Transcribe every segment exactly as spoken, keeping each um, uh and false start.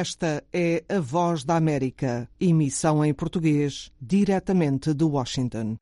Esta é a Voz da América, emissão em português, diretamente de Washington.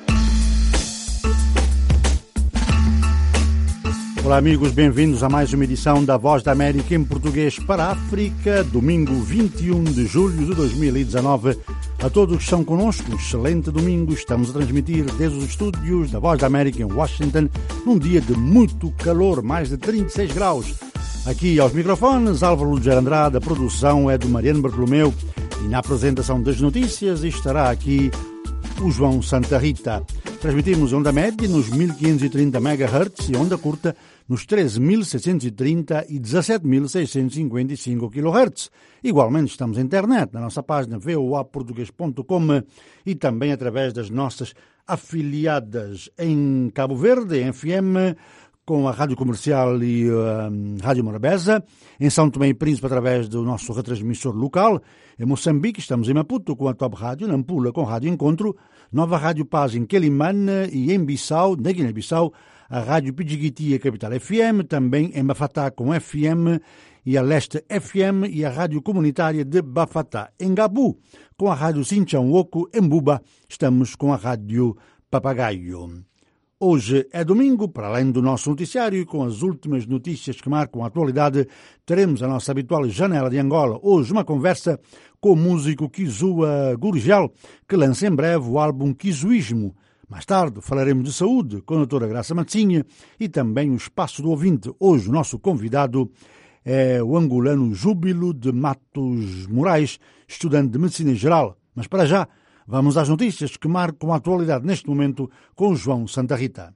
Olá amigos, bem-vindos a mais uma edição da Voz da América em português para a África, domingo vinte e um de julho de dois mil e dezanove. A todos que estão connosco, um excelente domingo. Estamos a transmitir desde os estúdios da Voz da América em Washington, num dia de muito calor, mais de trinta e seis graus. Aqui aos microfones, Álvaro Luger Andrade, a produção é do Mariano Bartolomeu e na apresentação das notícias estará aqui o João Santa Rita. Transmitimos onda média nos mil quinhentos e trinta megahertz e onda curta nos treze mil seiscentos e trinta e dezassete mil seiscentos e cinquenta e cinco kilohertz. Igualmente estamos na internet, na nossa página v o a português ponto com e também através das nossas afiliadas em Cabo Verde, em F M, com a Rádio Comercial e a um, Rádio Morabeza, em São Tomé e Príncipe através do nosso retransmissor local, em Moçambique estamos em Maputo com a Top Rádio, Nampula com Rádio Encontro, Nova Rádio Paz em Quelimane e em Bissau, na Guiné-Bissau, a Rádio Pidjigiti, a Capital F M, também em Bafatá com F M e a Leste F M e a Rádio Comunitária de Bafatá. Em Gabu, com a Rádio Sinchão Oco, em Buba, estamos com a Rádio Papagaio. Hoje é domingo, para além do nosso noticiário e com as últimas notícias que marcam a atualidade, teremos a nossa habitual janela de Angola. Hoje uma conversa com o músico Kizua Gurgel, que lança em breve o álbum Kizuísmo. Mais tarde falaremos de saúde com a doutora Graça Matzinha e também o Espaço do Ouvinte. Hoje o nosso convidado é o angolano Júbilo de Matos Moraes, estudante de Medicina Geral. Mas para já, vamos às notícias que marcam a atualidade neste momento com o João Santa Rita.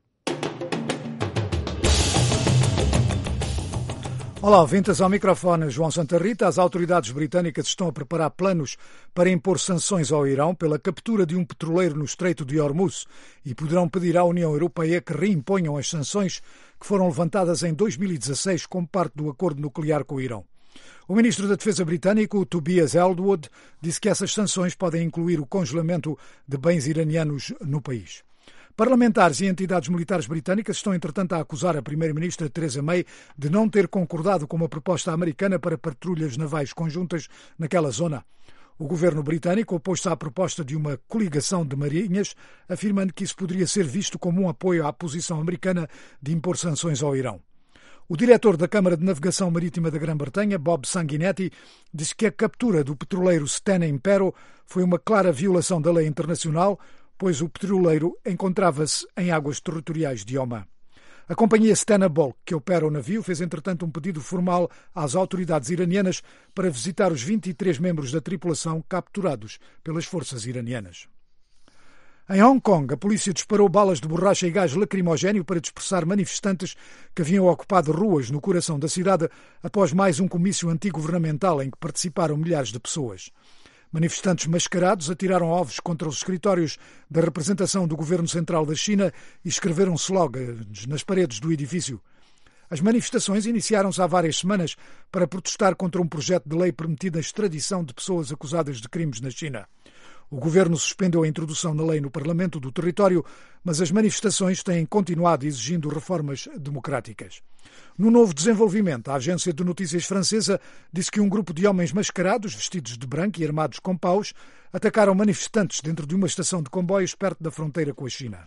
Olá, ouvintes, ao microfone João Santa Rita. As autoridades britânicas estão a preparar planos para impor sanções ao Irão pela captura de um petroleiro no Estreito de Hormuz e poderão pedir à União Europeia que reimponham as sanções que foram levantadas em dois mil e dezasseis como parte do acordo nuclear com o Irão. O ministro da Defesa britânico, Tobias Ellwood, disse que essas sanções podem incluir o congelamento de bens iranianos no país. Parlamentares e entidades militares britânicas estão, entretanto, a acusar a primeira-ministra Theresa May de não ter concordado com uma proposta americana para patrulhas navais conjuntas naquela zona. O governo britânico opôs-se à proposta de uma coligação de marinhas, afirmando que isso poderia ser visto como um apoio à posição americana de impor sanções ao Irão. O diretor da Câmara de Navegação Marítima da Grã-Bretanha, Bob Sanguinetti, disse que a captura do petroleiro Stena Impero foi uma clara violação da lei internacional, pois o petroleiro encontrava-se em águas territoriais de Omã. A companhia Stena Bulk, que opera o navio, fez entretanto um pedido formal às autoridades iranianas para visitar os vinte e três membros da tripulação capturados pelas forças iranianas. Em Hong Kong, a polícia disparou balas de borracha e gás lacrimogéneo para dispersar manifestantes que haviam ocupado ruas no coração da cidade após mais um comício antigovernamental em que participaram milhares de pessoas. Manifestantes mascarados atiraram ovos contra os escritórios da representação do governo central da China e escreveram slogans nas paredes do edifício. As manifestações iniciaram-se há várias semanas para protestar contra um projeto de lei permitindo a extradição de pessoas acusadas de crimes na China. O governo suspendeu a introdução na lei no Parlamento do território, mas as manifestações têm continuado exigindo reformas democráticas. No novo desenvolvimento, a agência de notícias francesa disse que um grupo de homens mascarados, vestidos de branco e armados com paus, atacaram manifestantes dentro de uma estação de comboios perto da fronteira com a China.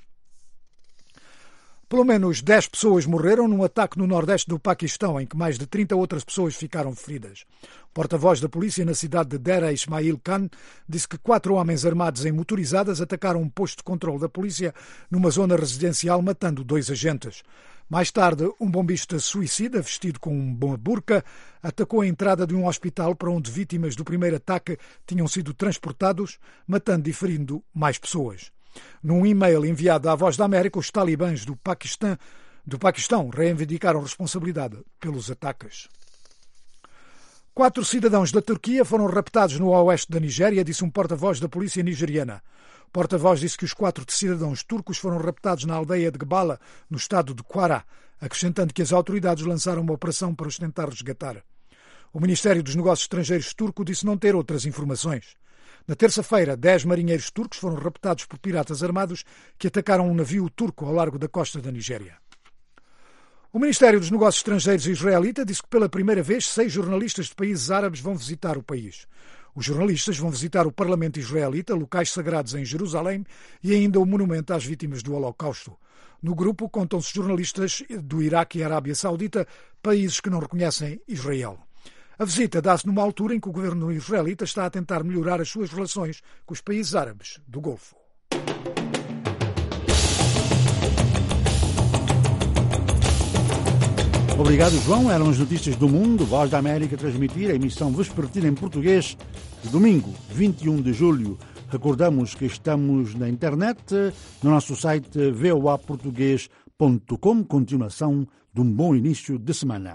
Pelo menos dez pessoas morreram num ataque no nordeste do Paquistão, em que mais de trinta outras pessoas ficaram feridas. O porta-voz da polícia na cidade de Dera Ismail Khan disse que quatro homens armados em motorizadas atacaram um posto de controle da polícia numa zona residencial, matando dois agentes. Mais tarde, um bombista suicida, vestido com uma burca, atacou a entrada de um hospital para onde vítimas do primeiro ataque tinham sido transportados, matando e ferindo mais pessoas. Num e-mail enviado à Voz da América, os talibãs do Paquistão, do Paquistão reivindicaram responsabilidade pelos ataques. Quatro cidadãos da Turquia foram raptados no oeste da Nigéria, disse um porta-voz da polícia nigeriana. O porta-voz disse que os quatro cidadãos turcos foram raptados na aldeia de Gbala, no estado de Kwara, acrescentando que as autoridades lançaram uma operação para os tentar resgatar. O Ministério dos Negócios Estrangeiros turco disse não ter outras informações. Na terça-feira, dez marinheiros turcos foram raptados por piratas armados que atacaram um navio turco ao largo da costa da Nigéria. O Ministério dos Negócios Estrangeiros israelita disse que pela primeira vez seis jornalistas de países árabes vão visitar o país. Os jornalistas vão visitar o Parlamento israelita, locais sagrados em Jerusalém e ainda o monumento às vítimas do Holocausto. No grupo contam-se jornalistas do Iraque e Arábia Saudita, países que não reconhecem Israel. A visita dá-se numa altura em que o governo israelita está a tentar melhorar as suas relações com os países árabes do Golfo. Obrigado, João. Eram as notícias do mundo. Voz da América transmitir a emissão vespertina em português de domingo, vinte e um de julho. Recordamos que estamos na internet, no nosso site v o a português ponto com. Continuação de um bom início de semana.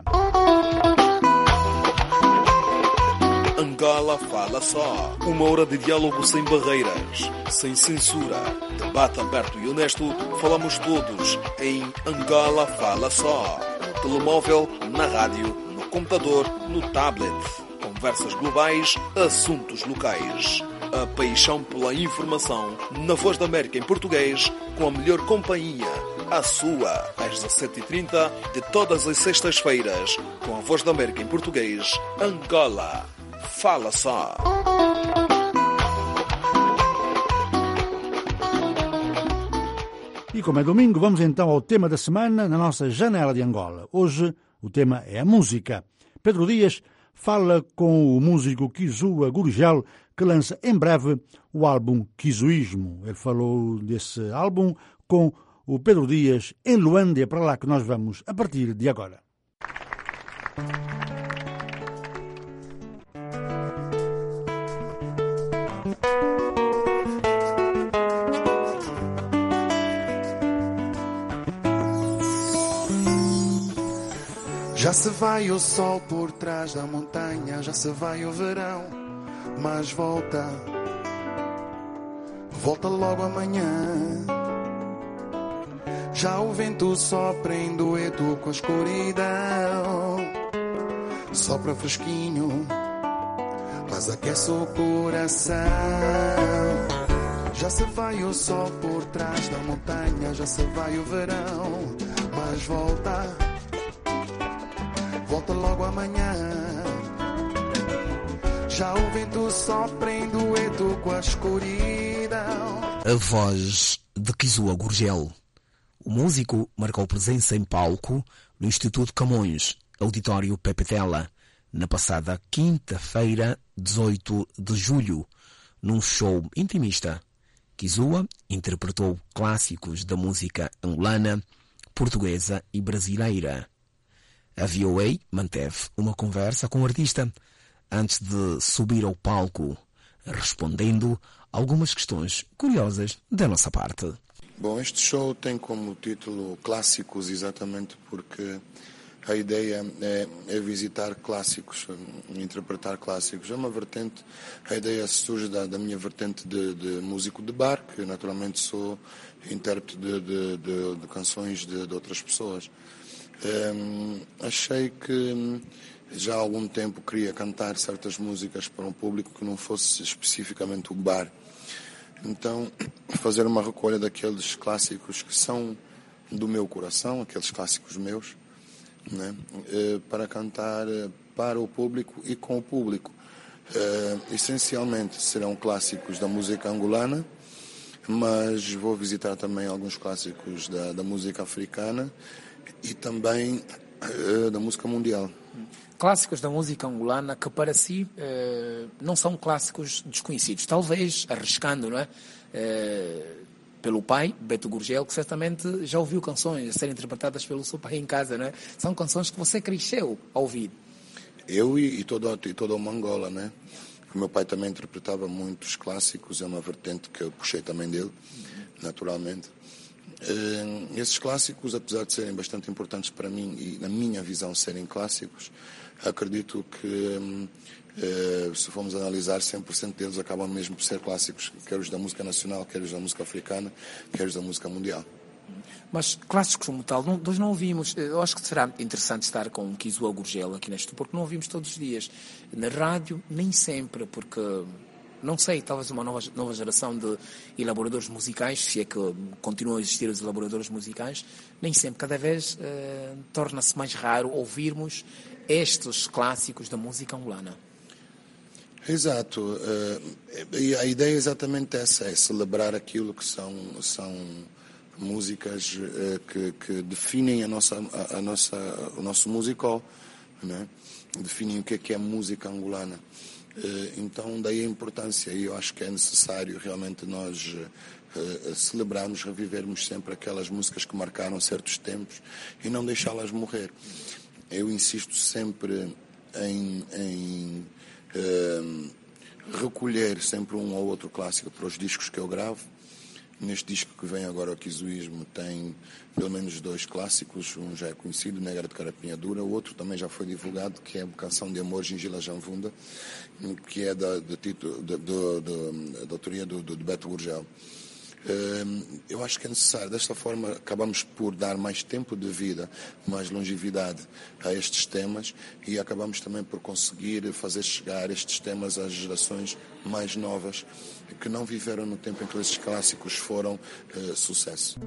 Angola Fala Só. Uma hora de diálogo sem barreiras, sem censura. Debate aberto e honesto. Falamos todos em Angola Fala Só. Telemóvel, na rádio, no computador, no tablet. Conversas globais, assuntos locais. A paixão pela informação, na Voz da América em português, com a melhor companhia. A sua, às dezassete e trinta, de todas as sextas-feiras, com a Voz da América em português, Angola. Fala Só. E como é domingo, vamos então ao tema da semana na nossa Janela de Angola. Hoje o tema é a música. Pedro Dias fala com o músico Kizua Gurgel, que lança em breve o álbum Kizuísmo. Ele falou desse álbum com o Pedro Dias em Luanda, é para lá que nós vamos a partir de agora. Já se vai o sol por trás da montanha, já se vai o verão, mas volta, volta logo amanhã. Já o vento sopra em dueto com a escuridão, sopra fresquinho, mas aquece o coração. Já se vai o sol por trás da montanha, já se vai o verão, mas volta, volta logo amanhã. Já o vento sopra em dueto com a escuridão. A voz de Kizua Gurgel. O músico marcou presença em palco no Instituto Camões, Auditório Pepe Tela, na passada quinta-feira, dezoito de julho, num show intimista. Kizua interpretou clássicos da música angolana, portuguesa e brasileira. A V O A manteve uma conversa com o artista antes de subir ao palco, respondendo algumas questões curiosas da nossa parte. Bom, este show tem como título Clássicos, exatamente porque a ideia é, é visitar clássicos, interpretar clássicos. É uma vertente, a ideia surge da, da minha vertente de, de músico de bar, que naturalmente sou intérprete de, de, de, de canções de, de outras pessoas. Um, achei que já há algum tempo queria cantar certas músicas para um público que não fosse especificamente o bar. Então, fazer uma recolha daqueles clássicos que são do meu coração, aqueles clássicos meus, né? uh, para cantar para o público e com o público. Uh, essencialmente serão clássicos da música angolana, mas vou visitar também alguns clássicos da, da música africana e também uh, da música mundial. Clássicos da música angolana que para si uh, não são clássicos desconhecidos, talvez arriscando, não é? Uh, pelo pai, Beto Gurgel, que certamente já ouviu canções a serem interpretadas pelo seu pai em casa, não é? São canções que você cresceu a ouvir. Eu e, e, toda, e toda uma Angola, né? O meu pai também interpretava muitos clássicos, é uma vertente que eu puxei também dele, naturalmente. Uh, esses clássicos, apesar de serem bastante importantes para mim e na minha visão serem clássicos, acredito que uh, se formos analisar, cem por cento deles acabam mesmo por ser clássicos, quer os da música nacional, quer os da música africana, quer os da música mundial. Mas clássicos como tal, não, nós não ouvimos. Eu acho que será interessante estar com o Kizua Gurgel aqui neste, porque não ouvimos todos os dias. Na rádio, nem sempre, porque não sei, talvez uma nova, nova geração de elaboradores musicais, se é que continuam a existir os elaboradores musicais, nem sempre, cada vez eh, torna-se mais raro ouvirmos estes clássicos da música angolana. Exato. Uh, e a ideia é exatamente essa, é celebrar aquilo que são, são músicas uh, que, que definem a nossa, a, a nossa, o nosso musical, né? Definem o que é, que é música angolana. Uh, então, daí a importância, e eu acho que é necessário realmente nós uh, celebrarmos, revivermos sempre aquelas músicas que marcaram certos tempos e não deixá-las morrer. Eu insisto sempre em, em uh, recolher sempre um ou outro clássico para os discos que eu gravo. Neste disco que vem agora, o Quizuísmo, tem pelo menos dois clássicos. Um já é conhecido, Negra de Carapinha Dura. O outro também já foi divulgado, que é a Canção de Amor, Gingila Janvunda, que é da, do título, do, do, do, da autoria do, do, do Beto Gurgel. Eu acho que é necessário. Desta forma, acabamos por dar mais tempo de vida, mais longevidade a estes temas e acabamos também por conseguir fazer chegar estes temas às gerações mais novas que não viveram no tempo em que esses clássicos foram uh, sucesso.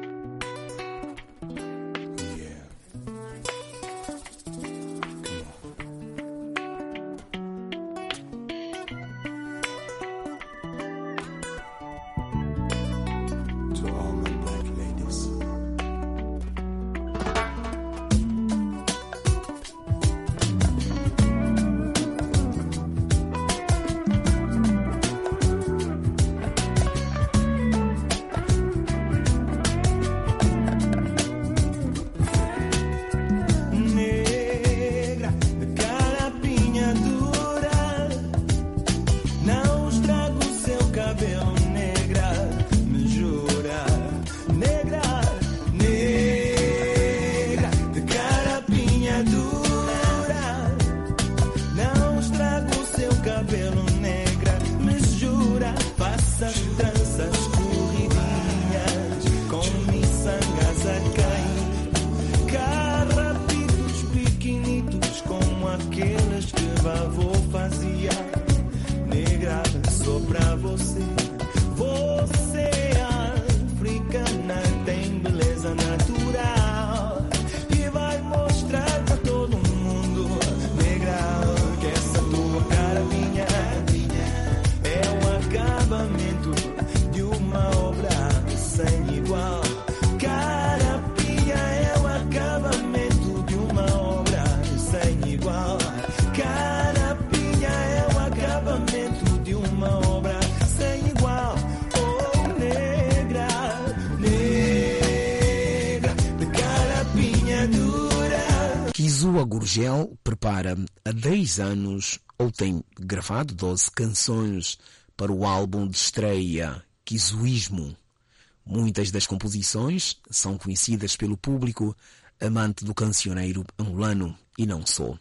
Kizua Gurgel prepara há dez anos, ou tem gravado doze canções para o álbum de estreia Quizuísmo. Muitas das composições são conhecidas pelo público amante do cancioneiro angolano e não só.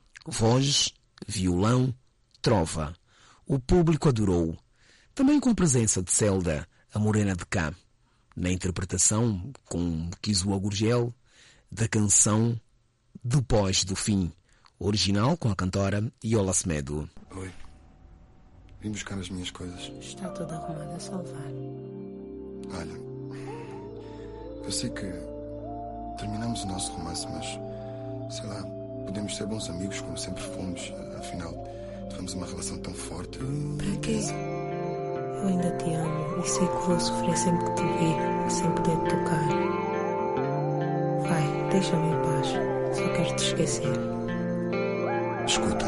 Voz, violão, trova. O público adorou. Também com a presença de Zelda, a morena de cá, na interpretação com Kizua Gurgel da canção Depois do Fim, original com a cantora Yola Semedo. Oi, vim buscar as minhas coisas. Está toda arrumada a salvar. Olha, eu sei que terminamos o nosso romance, mas, sei lá, podemos ser bons amigos como sempre fomos. Afinal, tivemos uma relação tão forte. Para quê? Eu ainda te amo e sei que vou sofrer sempre que te vir, sem poder te tocar. Vai, deixa-me em paz. Só quero te esquecer. Escuta.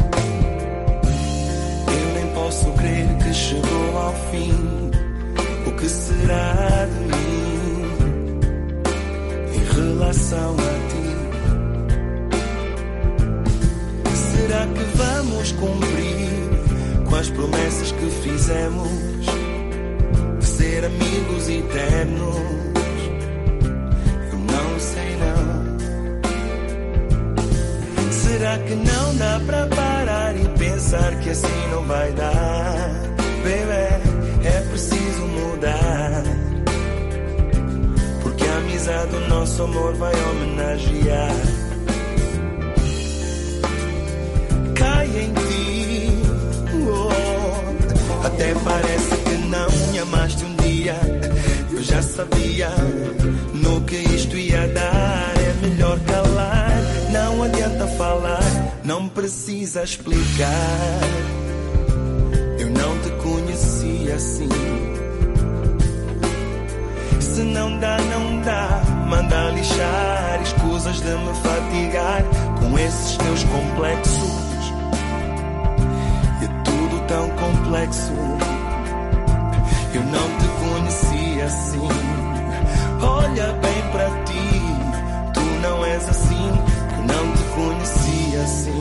Eu nem posso crer que chegou ao fim. O que será de mim em relação a ti? Será que vamos cumprir com as promessas que fizemos de ser amigos eternos? Será que não dá pra parar e pensar que assim não vai dar? Baby, é preciso mudar, porque a amizade do nosso amor vai homenagear. Cai em ti, oh, Até parece que não me amaste um dia. Eu já sabia no que isto ia dar. É melhor calar, não adianta falar, não precisa explicar. Eu não te conheci assim. Se não dá, não dá, manda lixar. Escusas de me fatigar com esses teus complexos. E é tudo tão complexo. Eu não te conheci assim. Olha bem para ti, tu não és assim. Eu não te conheci assim.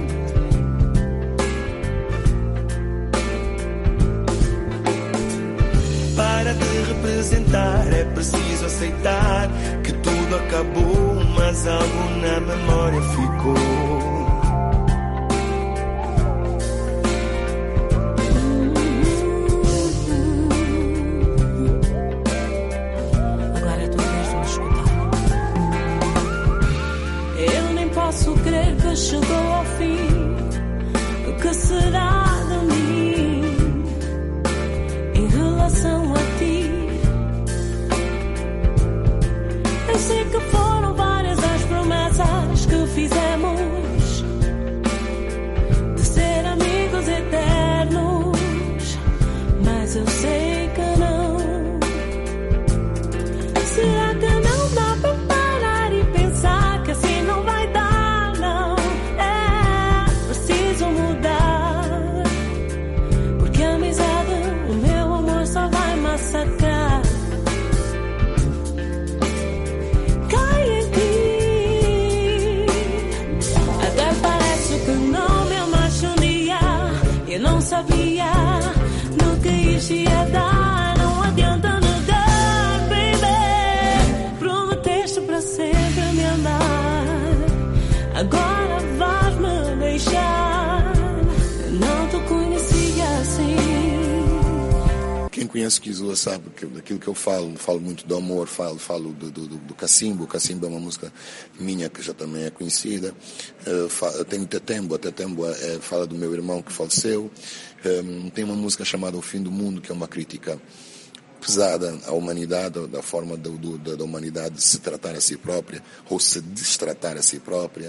Para te representar é preciso aceitar que tudo acabou, mas algo na memória ficou. Agora tu vês me escutar. Eu nem posso crer que chegou ao fim. O que será de mim em relação a ti? Eu sei que foram várias as promessas que fizemos de ser amigos eternos, mas eu sei que não. Será que não dá para parar e pensar que assim não vai dar? Não, é preciso mudar, porque a amizade, o meu amor só vai massacrar. Cai em ti. Até parece que não me amaste um dia. Eu não sabia no que isto ia dar. Não adianta negar, baby. Prometeste para sempre me amar. Agora vais-me deixar. Eu não te conhecia assim. Quem conhece Kizua sabe que daquilo que eu falo, falo muito do amor, falo, falo do, do, do Cacimbo. O Cacimbo é uma música minha que já também é conhecida. Uh, fa, tenho Tetembo, a Tetembo é, fala do meu irmão que faleceu. Um, tem uma música chamada O Fim do Mundo, que é uma crítica pesada à humanidade, da forma do, do, da humanidade se tratar a si própria, ou se destratar a si própria.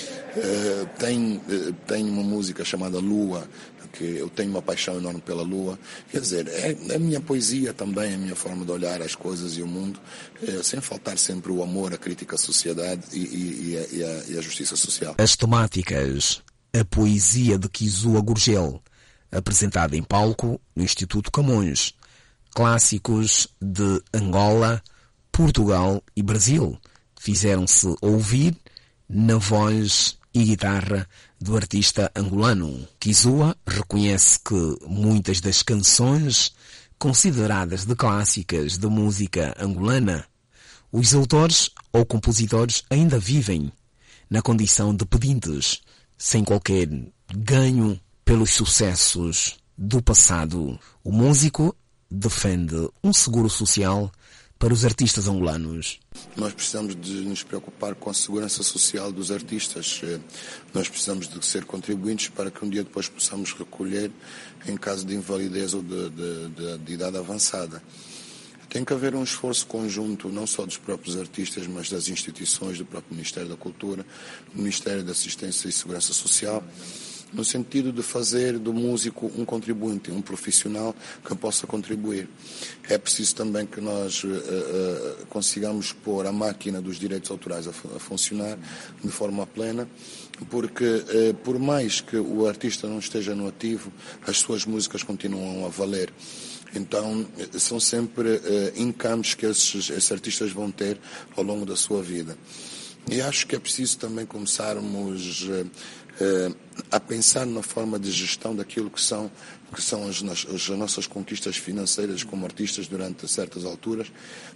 Uh, tem, uh, tem uma música chamada Lua, que eu tenho uma paixão enorme pela Lua. Quer dizer, é, é a minha poesia também, a minha forma de olhar as coisas e o mundo, é, sem faltar sempre o amor, a crítica à sociedade e, e, e, a, e, a, e a justiça social. As temáticas, a poesia de Kizua Gurgel, apresentada em palco no Instituto Camões, clássicos de Angola, Portugal e Brasil, fizeram-se ouvir na voz e guitarra do artista angolano. Kizua reconhece que muitas das canções consideradas de clássicas da música angolana, os autores ou compositores ainda vivem na condição de pedintes, sem qualquer ganho pelos sucessos do passado. O músico defende um seguro social para os artistas angolanos. Nós precisamos de nos preocupar com a segurança social dos artistas. Nós precisamos de ser contribuintes para que um dia depois possamos recolher em caso de invalidez ou de, de, de, de idade avançada. Tem que haver um esforço conjunto, não só dos próprios artistas, mas das instituições, do próprio Ministério da Cultura, do Ministério da Assistência e Segurança Social, no sentido de fazer do músico um contribuinte, um profissional que possa contribuir. É preciso também que nós uh, uh, consigamos pôr a máquina dos direitos autorais a, a funcionar de forma plena, porque uh, por mais que o artista não esteja no ativo, as suas músicas continuam a valer. Então, são sempre uh, encames que esses, esses artistas vão ter ao longo da sua vida. E acho que é preciso também começarmos uh, uh, a pensar na forma de gestão daquilo que são, que são as, as nossas conquistas financeiras como artistas durante certas alturas,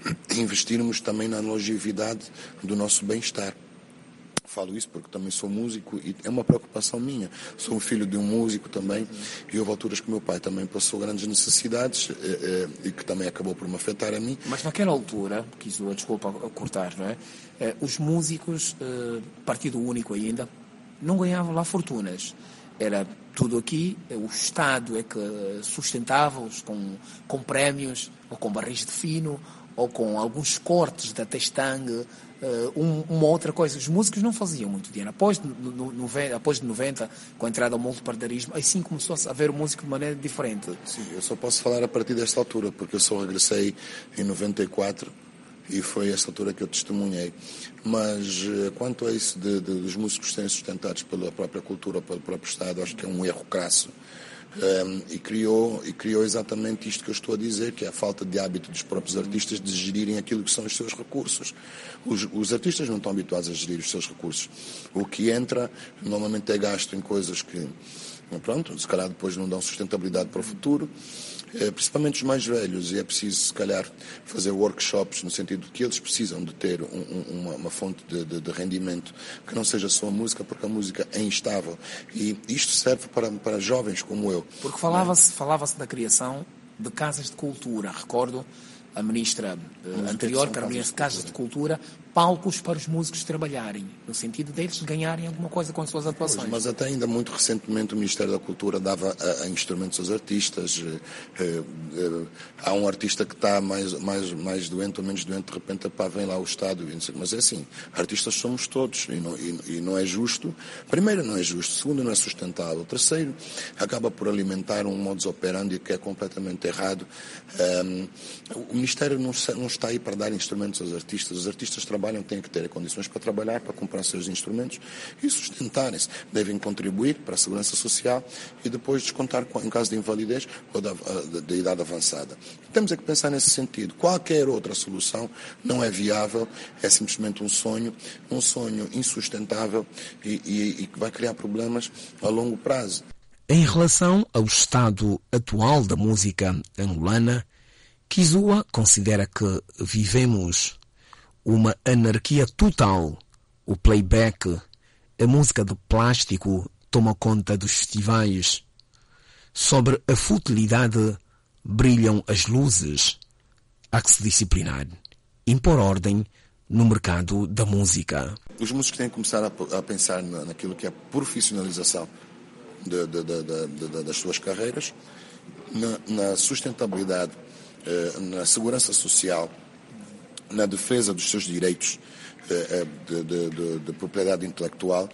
e investirmos também na longevidade do nosso bem-estar. Falo isso porque também sou músico e é uma preocupação minha. Sou um filho de um músico também e houve alturas que meu pai também passou grandes necessidades eh, eh, e que também acabou por me afetar a mim. Mas naquela altura, Kizua, desculpa cortar, não é? Eh, os músicos, eh, partido único ainda, não ganhavam lá fortunas. Era tudo aqui, o Estado é que sustentava-os com, com prémios, ou com barris de fino, ou com alguns cortes da testangue, um, uma outra coisa. Os músicos não faziam muito dinheiro. Após, no, no, no, após de noventa, com a entrada ao multipartidarismo, aí sim começou a haver o músico de maneira diferente. Sim, eu só posso falar a partir desta altura, porque eu só regressei em noventa e quatro e foi essa altura que eu testemunhei. Mas quanto a isso de, de, dos músicos serem sustentados pela própria cultura, pelo próprio Estado, acho que é um erro crasso. Um, e, criou, e criou exatamente isto que eu estou a dizer, que é a falta de hábito dos próprios artistas de gerirem aquilo que são os seus recursos. Os, os artistas não estão habituados a gerir os seus recursos. O que entra normalmente é gasto em coisas que, pronto, se calhar depois não dão sustentabilidade para o futuro. É, principalmente os mais velhos, e é preciso, se calhar, fazer workshops no sentido de que eles precisam de ter um, um, uma, uma fonte de, de, de rendimento que não seja só a música, porque a música é instável. E isto serve para, para jovens como eu. Porque falava-se, falava-se da criação de casas de cultura. Recordo a ministra uh, anterior, que era a ministra de Casas de Cultura, palcos para os músicos trabalharem, no sentido deles ganharem alguma coisa com as suas atuações. Pois, mas até ainda muito recentemente o Ministério da Cultura dava a, a instrumentos aos artistas. Eh, eh, há um artista que está mais, mais, mais doente ou menos doente, de repente pá, vem lá o Estado. Mas é assim, artistas somos todos e não, e, e não é justo. Primeiro, não é justo. Segundo, não é sustentável. Terceiro, acaba por alimentar um modus operandi que é completamente errado. Um, o Ministério não, não está aí para dar instrumentos aos artistas. Os artistas trabalham, têm que ter condições para trabalhar, para comprar seus instrumentos e sustentarem-se. Devem contribuir para a segurança social e depois descontar em caso de invalidez ou da, da, da idade avançada. Temos é que pensar nesse sentido. Qualquer outra solução não é viável, é simplesmente um sonho, um sonho insustentável e, e, e que vai criar problemas a longo prazo. Em relação ao estado atual da música angolana, Kizua considera que vivemos uma anarquia total. O playback, a música de plástico toma conta dos festivais. Sobre a futilidade brilham as luzes. Há que se disciplinar, impor ordem no mercado da música. Os músicos têm que começar a, a pensar na, naquilo que é a profissionalização de, de, de, de, de, das suas carreiras, na, na sustentabilidade, na segurança social, na defesa dos seus direitos de, de, de, de propriedade intelectual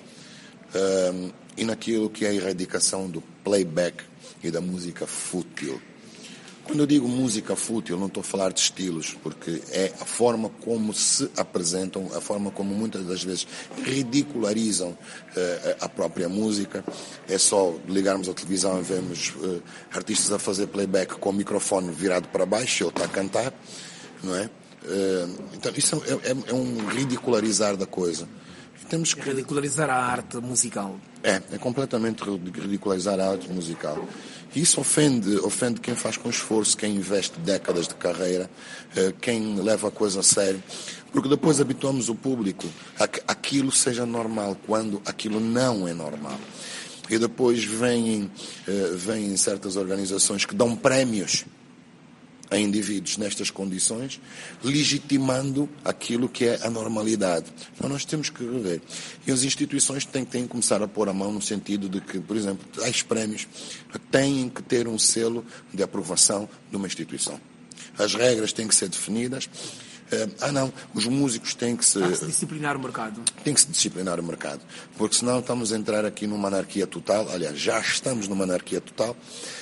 e naquilo que é a erradicação do playback e da música fútil. Quando eu digo música fútil, não estou a falar de estilos, porque é a forma como se apresentam, a forma como muitas das vezes ridicularizam uh, a própria música. É só ligarmos a televisão e vemos uh, artistas a fazer playback com o microfone virado para baixo e ele está a cantar, não é? Uh, então isso é, é, é um ridicularizar da coisa. Temos que... Ridicularizar a arte musical. É, é completamente ridicularizar a arte musical. E isso ofende, ofende quem faz com esforço, quem investe décadas de carreira, quem leva a coisa a sério, porque depois habituamos o público a que aquilo seja normal, quando aquilo não é normal. E depois vêm, vêm certas organizações que dão prémios a indivíduos nestas condições, legitimando aquilo que é a normalidade. Então nós temos que rever. E as instituições têm, têm que começar a pôr a mão no sentido de que, por exemplo, tais prémios têm que ter um selo de aprovação de uma instituição. As regras têm que ser definidas. Ah não, os músicos têm que se... Há que se disciplinar o mercado. Tem que se disciplinar o mercado. Porque senão estamos a entrar aqui numa anarquia total. Aliás, já estamos numa anarquia total.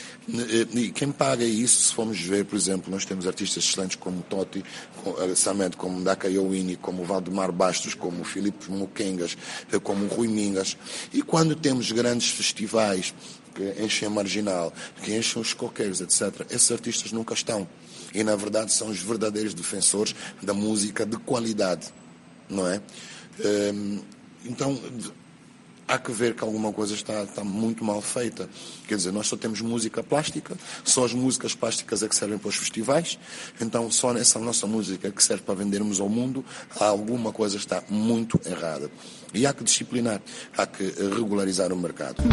E quem paga isso, se formos ver, por exemplo, nós temos artistas excelentes como Totti, Samed, como Daka Yowini, como Valdemar Bastos, como Filipe Muquengas, como Rui Mingas. E quando temos grandes festivais que enchem a Marginal, que enchem os coqueiros, etcétera, esses artistas nunca estão. E, na verdade, são os verdadeiros defensores da música de qualidade, não é? Então... há que ver que alguma coisa está, está muito mal feita. Quer dizer, nós só temos música plástica, só as músicas plásticas é que servem para os festivais, então só nessa nossa música que serve para vendermos ao mundo, alguma coisa está muito errada. E há que disciplinar, há que regularizar o mercado.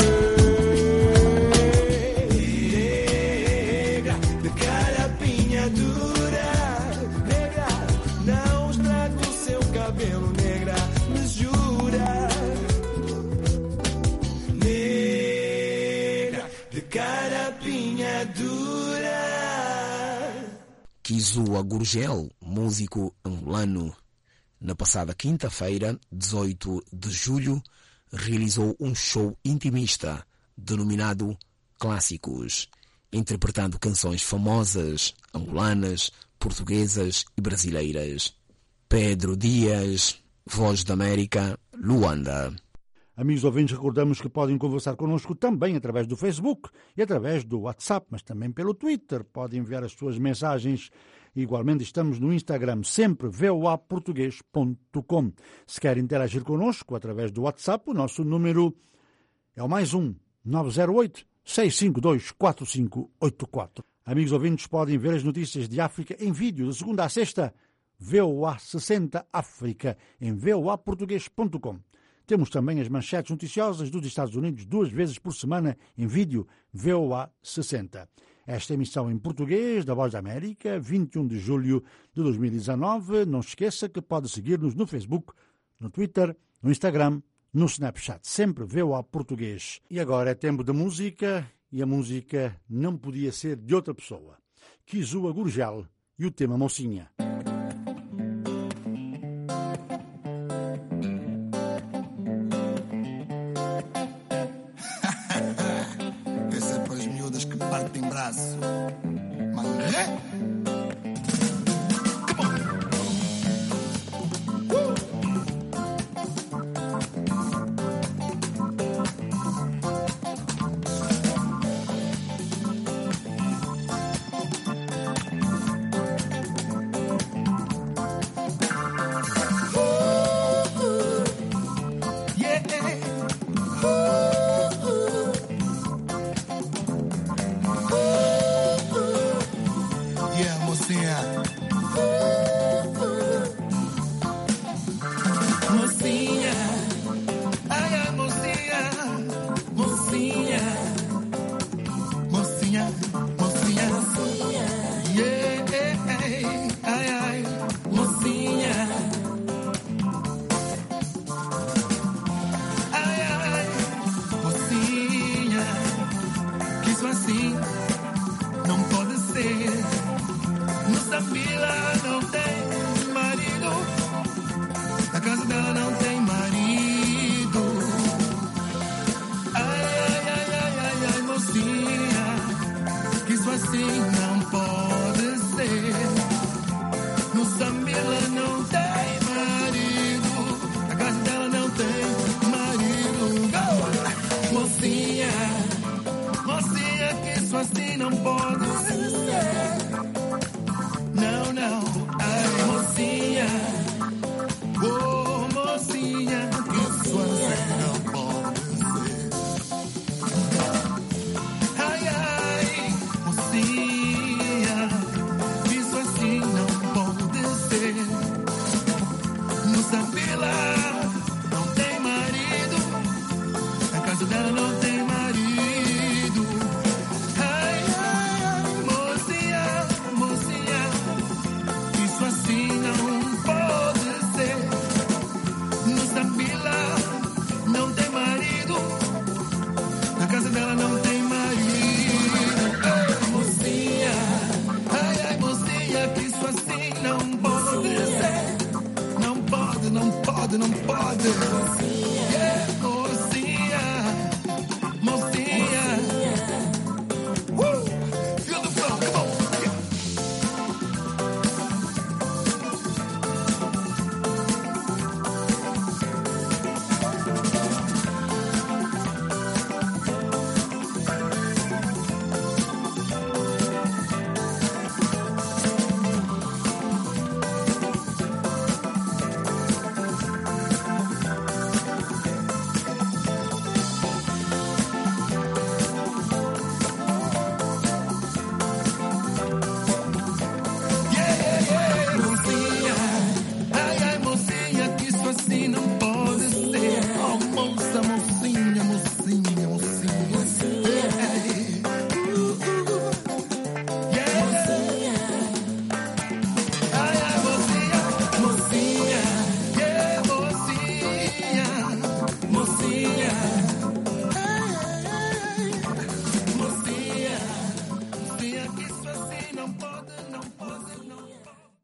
Kizua Gurgel, músico angolano. Na passada quinta-feira, dezoito de julho, realizou um show intimista denominado Clássicos, interpretando canções famosas angolanas, portuguesas e brasileiras. Pedro Dias, Voz da América, Luanda. Amigos ouvintes, recordamos que podem conversar connosco também através do Facebook e através do WhatsApp, mas também pelo Twitter. Podem enviar as suas mensagens. Igualmente estamos no Instagram, sempre v o a português ponto com. Se quer interagir connosco através do WhatsApp, o nosso número é o mais um, nove zero oito, seis cinco dois, quatro cinco oito quatro. Amigos ouvintes, podem ver as notícias de África em vídeo, de segunda a sexta, V O A sessenta África, em v o a português ponto com. Temos também as manchetes noticiosas dos Estados Unidos duas vezes por semana em vídeo, V O A sessenta. Esta emissão em português da Voz da América, vinte e um de julho de dois mil e dezanove. Não se esqueça que pode seguir-nos no Facebook, no Twitter, no Instagram, no Snapchat. Sempre V O A Português. E agora é tempo de música, e a música não podia ser de outra pessoa. Kizua Gurgel e o tema Mocinha.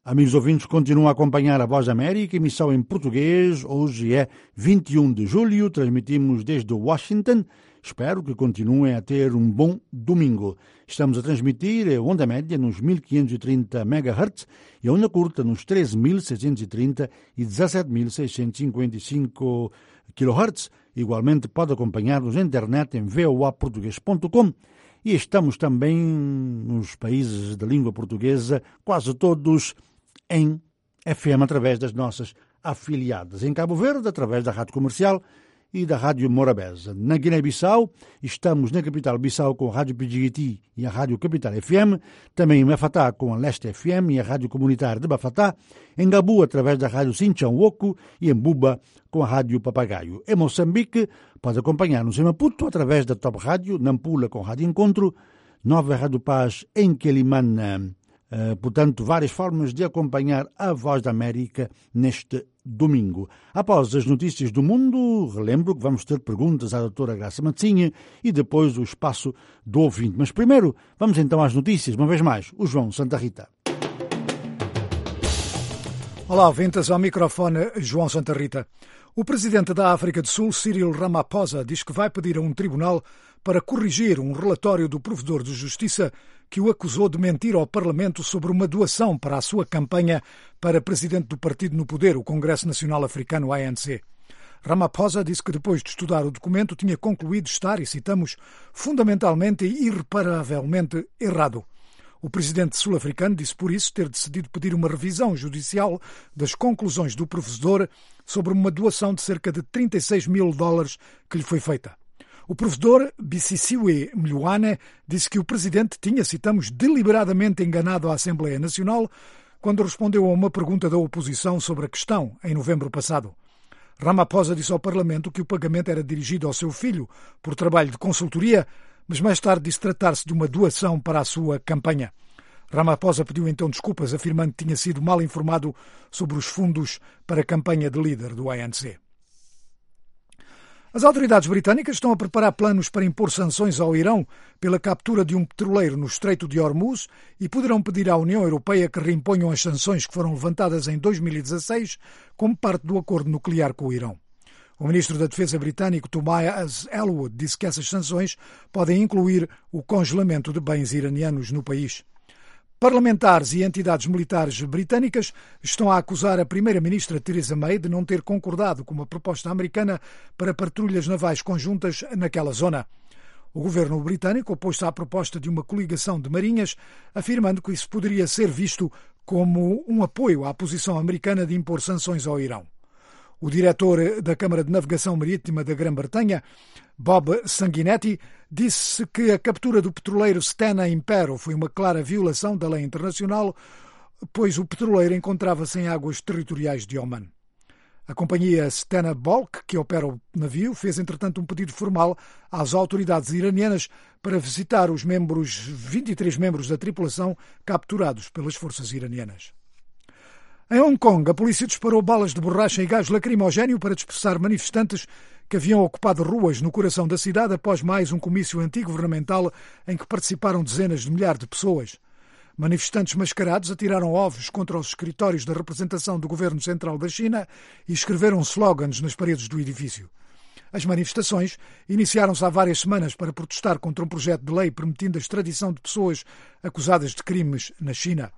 Amigos ouvintes, continuam a acompanhar a Voz da América, emissão em português. Hoje é vinte e um de julho, transmitimos desde Washington. Espero que continuem a ter um bom domingo. Estamos a transmitir a onda média nos mil quinhentos e trinta megahertz e a onda curta nos treze mil seiscentos e trinta e dezassete mil seiscentos e cinquenta e cinco kilohertz. Igualmente pode acompanhar-nos na internet em v o a português ponto com. E estamos também nos países de língua portuguesa, quase todos em F M, através das nossas afiliadas. Em Cabo Verde, através da Rádio Comercial e da Rádio Morabeza. Na Guiné-Bissau, estamos na capital Bissau com a Rádio Pidjigiti e a Rádio Capital F M. Também em Mafatá com a Leste F M e a Rádio Comunitária de Bafatá. Em Gabu, através da Rádio Sinchão-Woco e em Buba com a Rádio Papagaio. Em Moçambique, pode acompanhar-nos em Maputo, através da Top Rádio, Nampula com a Rádio Encontro, Nova Rádio Paz em Quelimane. Uh, portanto, várias formas de acompanhar a Voz da América neste domingo. Após as notícias do mundo, relembro que vamos ter perguntas à doutora Graça Matzinha e depois o espaço do ouvinte. Mas primeiro, vamos então às notícias. Uma vez mais, o João Santa Rita. Olá, ouvintes, ao microfone João Santa Rita. O presidente da África do Sul, Cyril Ramaphosa, diz que vai pedir a um tribunal para corrigir um relatório do provedor de justiça que o acusou de mentir ao Parlamento sobre uma doação para a sua campanha para presidente do partido no poder, o Congresso Nacional Africano, A N C. Ramaphosa disse que depois de estudar o documento tinha concluído estar, e citamos, fundamentalmente e irreparavelmente errado. O presidente sul-africano disse por isso ter decidido pedir uma revisão judicial das conclusões do provedor sobre uma doação de cerca de trinta e seis mil dólares que lhe foi feita. O provedor Bisisiwe Mlwane disse que o presidente tinha, citamos, deliberadamente enganado a Assembleia Nacional quando respondeu a uma pergunta da oposição sobre a questão, em novembro passado. Ramaphosa disse ao Parlamento que o pagamento era dirigido ao seu filho por trabalho de consultoria, mas mais tarde disse tratar-se de uma doação para a sua campanha. Ramaphosa pediu então desculpas, afirmando que tinha sido mal informado sobre os fundos para a campanha de líder do A N C. As autoridades britânicas estão a preparar planos para impor sanções ao Irão pela captura de um petroleiro no Estreito de Hormuz e poderão pedir à União Europeia que reimponham as sanções que foram levantadas em dois mil e dezasseis como parte do acordo nuclear com o Irão. O ministro da Defesa britânico Tobias Ellwood disse que essas sanções podem incluir o congelamento de bens iranianos no país. Parlamentares e entidades militares britânicas estão a acusar a primeira-ministra Theresa May de não ter concordado com uma proposta americana para patrulhas navais conjuntas naquela zona. O governo britânico opôs-se à proposta de uma coligação de marinhas, afirmando que isso poderia ser visto como um apoio à posição americana de impor sanções ao Irão. O diretor da Câmara de Navegação Marítima da Grã-Bretanha, Bob Sanguinetti, disse que a captura do petroleiro Stena Impero foi uma clara violação da lei internacional, pois o petroleiro encontrava-se em águas territoriais de Oman. A companhia Stena Bulk, que opera o navio, fez entretanto um pedido formal às autoridades iranianas para visitar os membros, vinte e três membros da tripulação capturados pelas forças iranianas. Em Hong Kong, a polícia disparou balas de borracha e gás lacrimogéneo para dispersar manifestantes que haviam ocupado ruas no coração da cidade após mais um comício antigovernamental em que participaram dezenas de milhares de pessoas. Manifestantes mascarados atiraram ovos contra os escritórios da representação do governo central da China e escreveram slogans nas paredes do edifício. As manifestações iniciaram-se há várias semanas para protestar contra um projeto de lei permitindo a extradição de pessoas acusadas de crimes na China.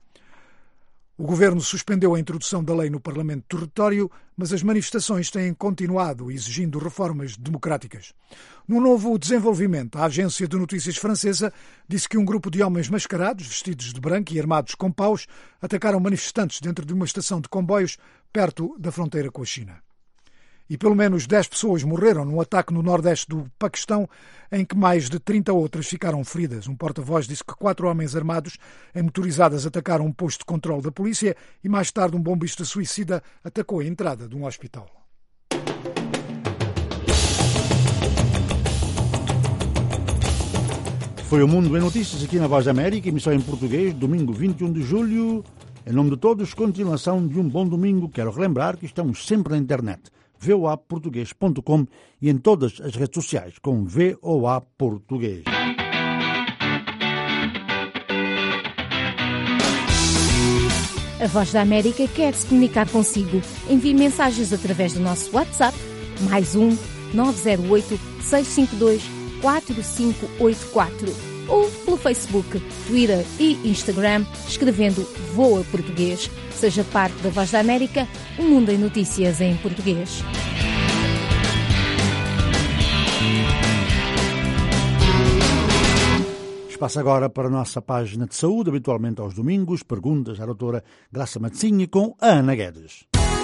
O governo suspendeu a introdução da lei no Parlamento do território, mas as manifestações têm continuado exigindo reformas democráticas. Num novo desenvolvimento, a agência de notícias francesa disse que um grupo de homens mascarados, vestidos de branco e armados com paus, atacaram manifestantes dentro de uma estação de comboios perto da fronteira com a China. E pelo menos dez pessoas morreram num ataque no nordeste do Paquistão, em que mais de trinta outras ficaram feridas. Um porta-voz disse que quatro homens armados em motorizadas atacaram um posto de controle da polícia e mais tarde um bombista suicida atacou a entrada de um hospital. Foi o Mundo em Notícias aqui na Voz da América, emissão em português, domingo vinte e um de julho. Em nome de todos, continuação de um bom domingo. Quero relembrar que estamos sempre na internet. v o a português ponto com e em todas as redes sociais com V O A Português. A Voz da América quer se comunicar consigo. Envie mensagens através do nosso WhatsApp, mais um nove zero oito, seis cinco dois, quatro cinco oito quatro, ou pelo Facebook, Twitter e Instagram, escrevendo Voa Português. Seja parte da Voz da América, o mundo em notícias em português. Passa agora para a nossa página de saúde, habitualmente aos domingos, perguntas à doutora Graça Matzinha com a Ana Guedes.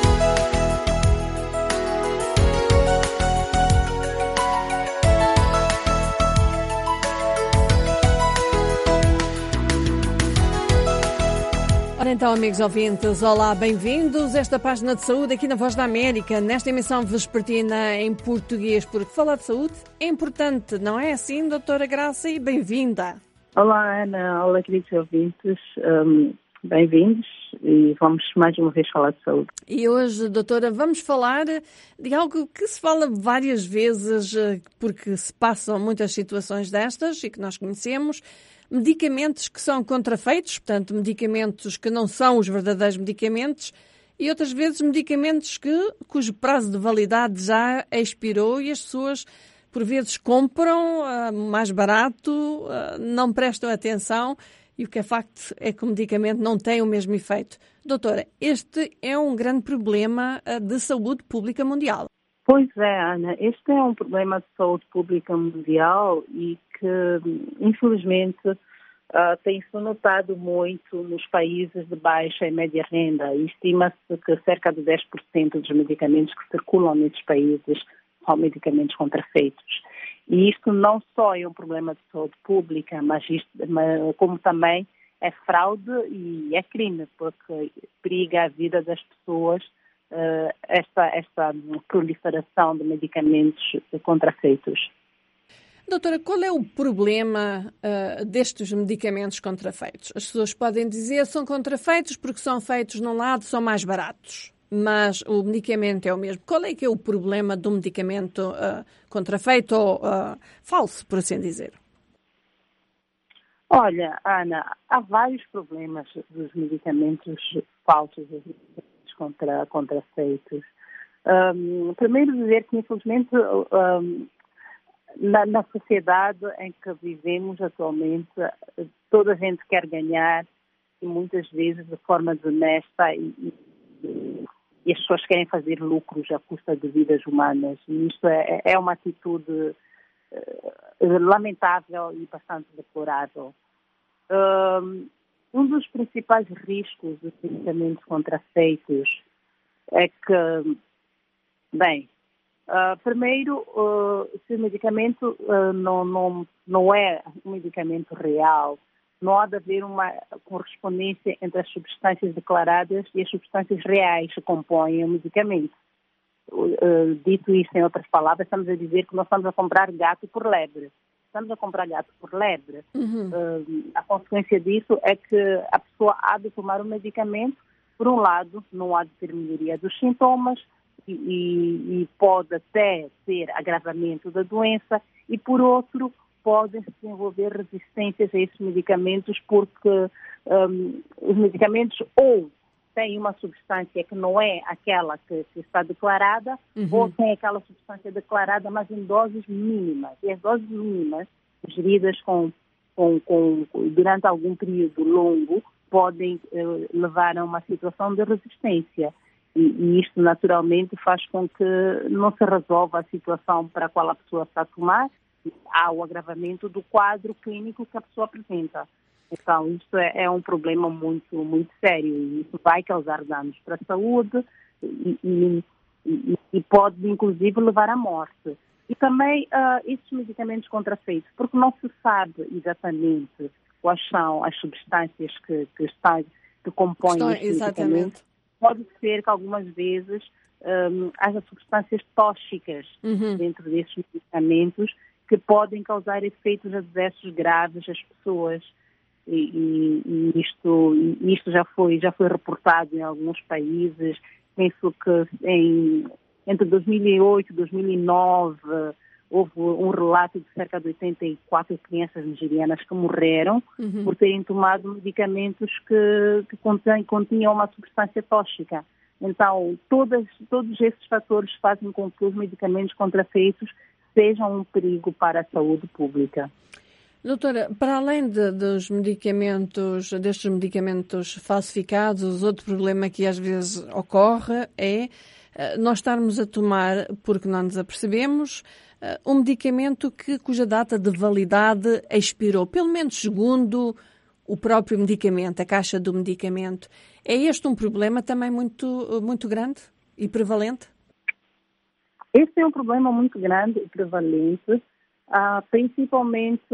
Ora então, amigos ouvintes, olá, bem-vindos a esta página de saúde aqui na Voz da América, nesta emissão vespertina em português, porque falar de saúde é importante, não é assim, doutora Graça? E bem-vinda. Olá, Ana, olá, queridos ouvintes, um, bem-vindos e vamos mais uma vez falar de saúde. E hoje, doutora, vamos falar de algo que se fala várias vezes, porque se passam muitas situações destas e que nós conhecemos, medicamentos que são contrafeitos, portanto, medicamentos que não são os verdadeiros medicamentos, e outras vezes medicamentos que, cujo prazo de validade já expirou e as pessoas, por vezes, compram uh, mais barato, uh, não prestam atenção, e o que é facto é que o medicamento não tem o mesmo efeito. Doutora, este é um grande problema uh, de saúde pública mundial. Pois é, Ana, este é um problema de saúde pública mundial e que, infelizmente, uh, tem-se notado muito nos países de baixa e média renda. Estima-se que cerca de dez por cento dos medicamentos que circulam nesses países são medicamentos contrafeitos. E isto não só é um problema de saúde pública, mas, isto, mas como também é fraude e é crime, porque periga a vida das pessoas uh, esta, esta proliferação de medicamentos contrafeitos. Doutora, qual é o problema uh, destes medicamentos contrafeitos? As pessoas podem dizer que são contrafeitos porque são feitos num lado, são mais baratos, mas o medicamento é o mesmo. Qual é que é o problema do medicamento uh, contrafeito ou uh, falso, por assim dizer? Olha, Ana, há vários problemas dos medicamentos falsos, dos medicamentos contra, contrafeitos. Um, primeiro dizer que, infelizmente, um, Na, na sociedade em que vivemos atualmente, toda a gente quer ganhar e muitas vezes de forma desonesta e, e, e as pessoas querem fazer lucros à custa de vidas humanas. E isto é, é uma atitude uh, lamentável e bastante deplorável. Um, um dos principais riscos dos medicamentos contrafeitos é que, bem, Uh, primeiro, uh, se o medicamento uh, não, não, não é um medicamento real, não há de haver uma correspondência entre as substâncias declaradas e as substâncias reais que compõem o medicamento. Uh, dito isso em outras palavras, estamos a dizer que nós estamos a comprar gato por lebre. Estamos a comprar gato por lebre. Uhum. Uh, a consequência disso é que a pessoa há de tomar o medicamento, por um lado, não há de ter melhoria dos sintomas, E, e pode até ter agravamento da doença e, por outro, podem desenvolver resistências a esses medicamentos porque um, os medicamentos ou têm uma substância que não é aquela que, que está declarada, uhum, ou têm aquela substância declarada, mas em doses mínimas. E as doses mínimas, geridas com, com, com, durante algum período longo, podem uh, levar a uma situação de resistência. E, e isto, naturalmente, faz com que não se resolva a situação para a qual a pessoa está a tomar. Há o agravamento do quadro clínico que a pessoa apresenta. Então, isto é, é um problema muito, muito sério e isso vai causar danos para a saúde e, e, e, e pode, inclusive, levar à morte. E também uh, esses medicamentos contrafeitos, porque não se sabe exatamente quais são as substâncias que, que, está, que compõem Estou, esses exatamente. medicamentos. Pode ser que algumas vezes um, haja substâncias tóxicas uhum. dentro desses medicamentos que podem causar efeitos adversos graves às pessoas. E, e, e isto, e isto já foi, já foi reportado em alguns países. Penso que em, entre dois mil e oito e dois mil e nove houve um relato de cerca de oitenta e quatro crianças nigerianas que morreram uhum. por terem tomado medicamentos que, que contém, continham uma substância tóxica. Então, todas, todos esses fatores fazem com que os medicamentos contrafeitos sejam um perigo para a saúde pública. Doutora, para além de, dos medicamentos, destes medicamentos falsificados, outro problema que às vezes ocorre é nós estarmos a tomar, porque não nos apercebemos, um medicamento que, cuja data de validade expirou, pelo menos segundo o próprio medicamento, a caixa do medicamento. É este um problema também muito, muito grande e prevalente? Este é um problema muito grande e prevalente, uh, principalmente,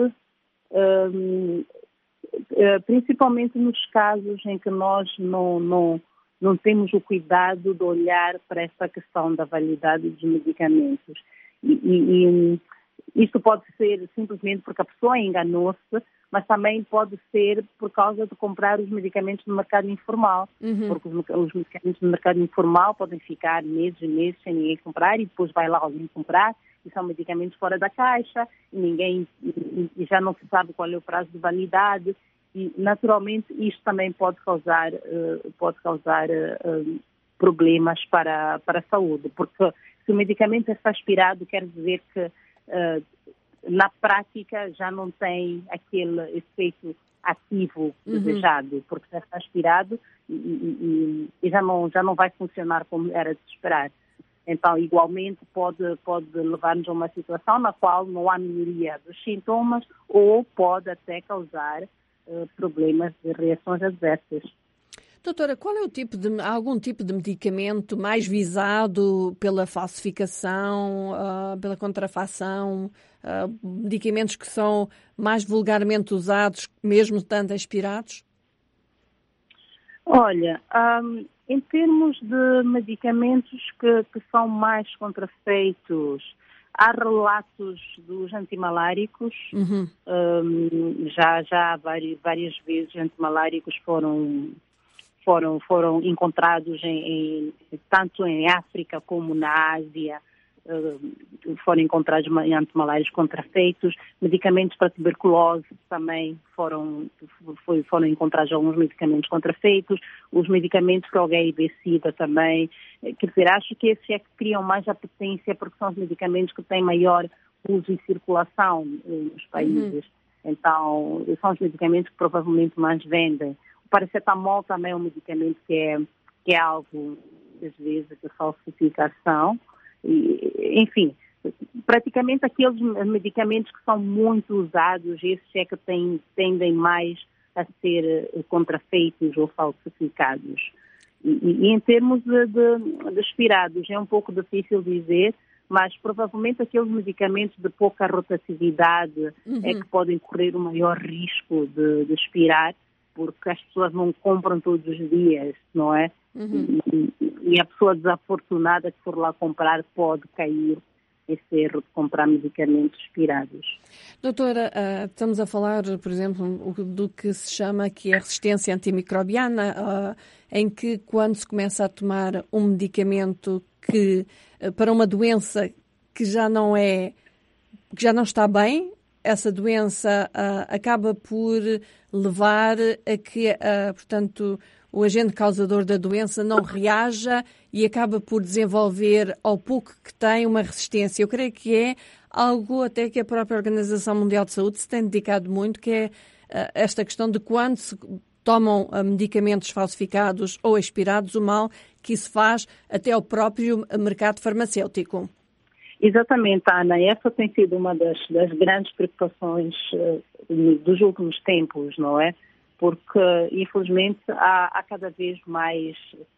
um, uh, principalmente nos casos em que nós não, não, não temos o cuidado de olhar para essa questão da validade dos medicamentos. E, e, e isto pode ser simplesmente porque a pessoa enganou-se, mas também pode ser por causa de comprar os medicamentos no mercado informal, uhum. porque os, os medicamentos no mercado informal podem ficar meses e meses sem ninguém comprar e depois vai lá alguém comprar e são medicamentos fora da caixa e ninguém e, e já não se sabe qual é o prazo de validade e naturalmente isto também pode causar uh, pode causar uh, problemas para para a saúde, porque se o medicamento está expirado quer dizer que uh, na prática já não tem aquele efeito ativo uhum. desejado, porque já está expirado e, e, e já, não, já não vai funcionar como era de esperar. Então, igualmente, pode, pode levar-nos a uma situação na qual não há melhoria dos sintomas ou pode até causar uh, problemas de reações adversas. Doutora, qual é o tipo de, há algum tipo de medicamento mais visado pela falsificação, uh, pela contrafação, uh, medicamentos que são mais vulgarmente usados, mesmo estando expirados? Olha, um, em termos de medicamentos que, que são mais contrafeitos, há relatos dos antimaláricos, uhum. um, já, já várias, várias vezes antimaláricos foram... Foram, foram encontrados em, em, tanto em África como na Ásia, uh, foram encontrados antimalários contrafeitos, medicamentos para tuberculose também foram, foi, foram encontrados alguns medicamentos contrafeitos, os medicamentos para o H I V-Sida também, quer dizer, acho que esses é que criam mais apetência porque são os medicamentos que têm maior uso e circulação uh, nos países, uhum. Então são os medicamentos que provavelmente mais vendem. O paracetamol também é um medicamento que é, que é alvo, às vezes, de falsificação. E, enfim, praticamente aqueles medicamentos que são muito usados, esses é que têm, tendem mais a ser contrafeitos ou falsificados. E, e em termos de, de, de expirados, é um pouco difícil dizer, mas provavelmente aqueles medicamentos de pouca rotatividade uhum. é que podem correr o maior risco de, de expirar, porque as pessoas não compram todos os dias, não é? Uhum. E, e a pessoa desafortunada que for lá comprar pode cair esse erro de comprar medicamentos expirados. Doutora, uh, estamos a falar, por exemplo, do que se chama que é resistência antimicrobiana, uh, em que quando se começa a tomar um medicamento que, uh, para uma doença que já não é, que já não está bem, essa doença uh, acaba por levar a que, uh, portanto, o agente causador da doença não reaja e acaba por desenvolver, ao pouco que tem, uma resistência. Eu creio que é algo até que a própria Organização Mundial de Saúde se tem dedicado muito, que é uh, esta questão de quando se tomam uh, medicamentos falsificados ou expirados, o mal que isso faz até ao próprio mercado farmacêutico. Exatamente, Ana. Essa tem sido uma das, das grandes preocupações uh, dos últimos tempos, não é? Porque, infelizmente, há, há cada vez mais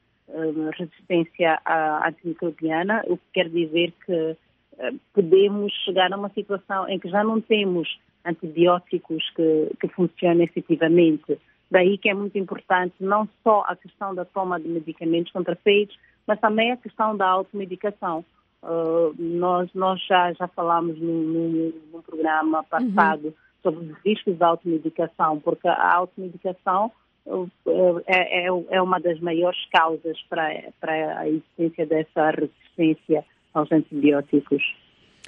uh, resistência à antimicrobiana, o que quer dizer que uh, podemos chegar a uma situação em que já não temos antibióticos que, que funcionem efetivamente. Daí que é muito importante não só a questão da toma de medicamentos contrafeitos, mas também a questão da automedicação. Uh, nós, nós já, já falámos num, num, num programa passado uhum. sobre os riscos da automedicação, porque a automedicação uh, é, é, é uma das maiores causas para, para a existência dessa resistência aos antibióticos.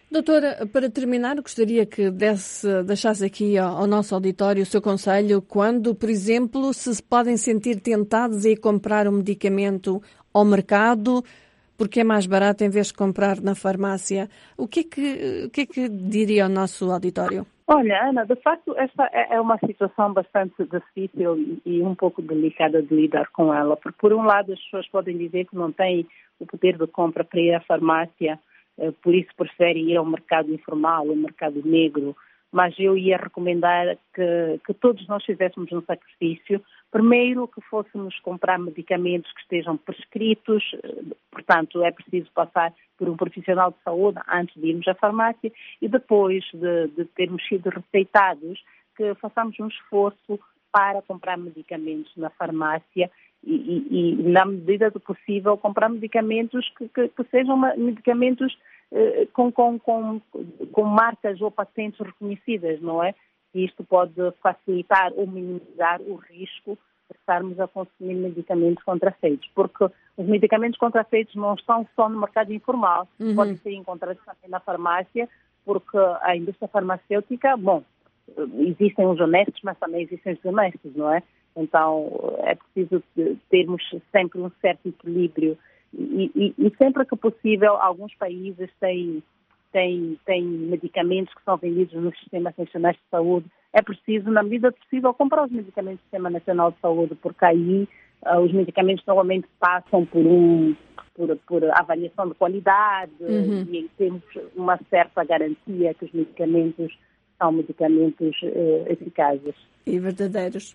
Doutora, para terminar, gostaria que desse, deixasse aqui ao, ao nosso auditório o seu conselho quando, por exemplo, se podem sentir tentados a ir comprar um medicamento ao mercado porque é mais barato em vez de comprar na farmácia. O que é que, o que, é que diria ao nosso auditório? Olha, Ana, de facto, esta é uma situação bastante difícil e um pouco delicada de lidar com ela, porque, por um lado, as pessoas podem dizer que não têm o poder de compra para ir à farmácia, por isso preferem ir ao mercado informal, ao mercado negro, mas eu ia recomendar que, que todos nós fizéssemos um sacrifício. Primeiro, que fôssemos comprar medicamentos que estejam prescritos, portanto, é preciso passar por um profissional de saúde antes de irmos à farmácia, e depois de, de termos sido receitados, que façamos um esforço para comprar medicamentos na farmácia e, e, e na medida do possível, comprar medicamentos que, que, que sejam medicamentos eh, com, com, com, com marcas ou patentes reconhecidas, não é? E isto pode facilitar ou minimizar o risco de estarmos a consumir medicamentos contrafeitos, porque os medicamentos contrafeitos não estão só no mercado informal, uhum. podem ser encontrados também na farmácia, porque a indústria farmacêutica, bom, existem os honestos, mas também existem os desonestos, não é? Então é preciso termos sempre um certo equilíbrio e, e, e sempre que possível, alguns países têm Tem, tem medicamentos que são vendidos nos sistemas nacionais de saúde. É preciso, na medida possível, comprar os medicamentos do Sistema Nacional de Saúde, porque aí uh, os medicamentos normalmente passam por, um, por, por avaliação de qualidade uhum. e temos uma certa garantia que os medicamentos são medicamentos uh, eficazes. E verdadeiros.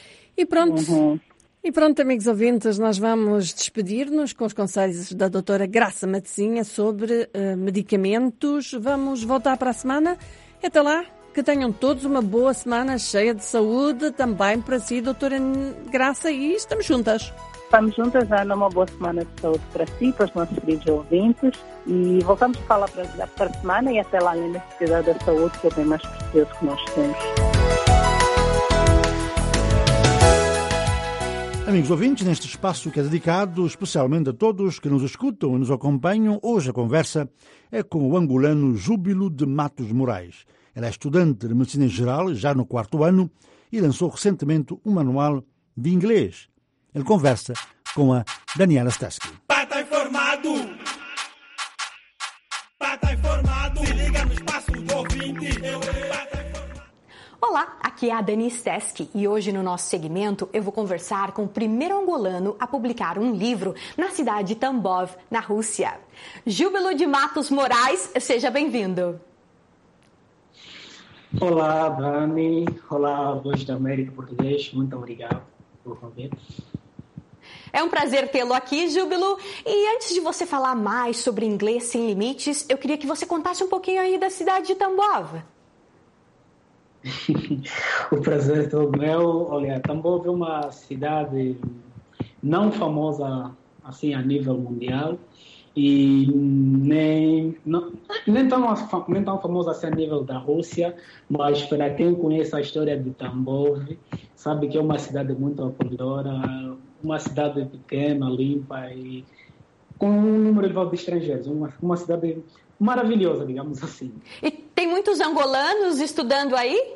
E pronto. Uhum. E pronto, amigos ouvintes, nós vamos despedir-nos com os conselhos da doutora Graça Matezinha sobre uh, medicamentos. Vamos voltar para a semana. Até lá, que tenham todos uma boa semana cheia de saúde também para si, doutora Graça, e estamos juntas. Estamos juntas, Ana, uma boa semana de saúde para si, para os nossos queridos ouvintes, e voltamos a falar para, para a semana e até lá na necessidade da saúde, que é o bem mais precioso que nós temos. Amigos ouvintes, neste espaço que é dedicado especialmente a todos que nos escutam e nos acompanham, hoje a conversa é com o angolano Júbilo de Matos Moraes. Ele é estudante de Medicina Geral, já no quarto ano, e lançou recentemente um manual de inglês. Ele conversa com a Daniela Steski. Pata informado! Pata informado! Se liga no espaço do ouvinte! Eu... Olá, aqui é a Dani Steski e hoje no nosso segmento eu vou conversar com o primeiro angolano a publicar um livro na cidade de Tambov, na Rússia. Júbilo de Matos Moraes, seja bem-vindo. Olá, Dani. Olá, Voz da América Português. Muito obrigado pelo convite. É um prazer tê-lo aqui, Júbilo. E antes de você falar mais sobre Inglês Sem Limites, eu queria que você contasse um pouquinho aí da cidade de Tambov. O prazer é todo meu. Olha, Tambov é uma cidade não famosa assim a nível mundial e nem, não, nem, tão, nem tão famosa assim a nível da Rússia, mas para quem conhece a história de Tambov, sabe que é uma cidade muito acolhedora, uma cidade pequena, limpa e com um número elevado de estrangeiros, uma, uma cidade maravilhosa, digamos assim. E tem muitos angolanos estudando aí?